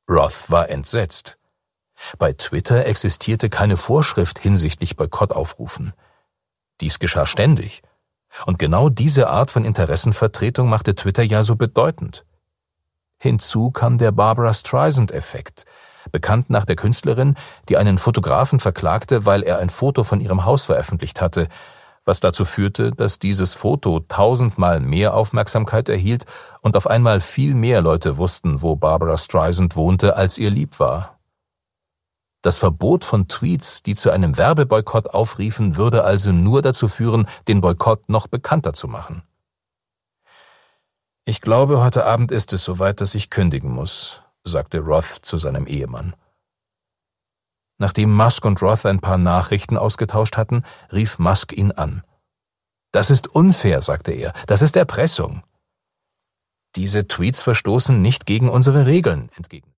Roth war entsetzt. Bei Twitter existierte keine Vorschrift hinsichtlich Boykottaufrufen. Dies geschah ständig. Und genau diese Art von Interessenvertretung machte Twitter ja so bedeutend. Hinzu kam der Barbra Streisand-Effekt, bekannt nach der Künstlerin, die einen Fotografen verklagte, weil er ein Foto von ihrem Haus veröffentlicht hatte, was dazu führte, dass dieses Foto 1000-mal mehr Aufmerksamkeit erhielt und auf einmal viel mehr Leute wussten, wo Barbra Streisand wohnte, als ihr lieb war. Das Verbot von Tweets, die zu einem Werbeboykott aufriefen, würde also nur dazu führen, den Boykott noch bekannter zu machen. »Ich glaube, heute Abend ist es soweit, dass ich kündigen muss«, sagte Roth zu seinem Ehemann. Nachdem Musk und Roth ein paar Nachrichten ausgetauscht hatten, rief Musk ihn an. »Das ist unfair«, sagte er, »das ist Erpressung.« »Diese Tweets verstoßen nicht gegen unsere Regeln«, entgegnete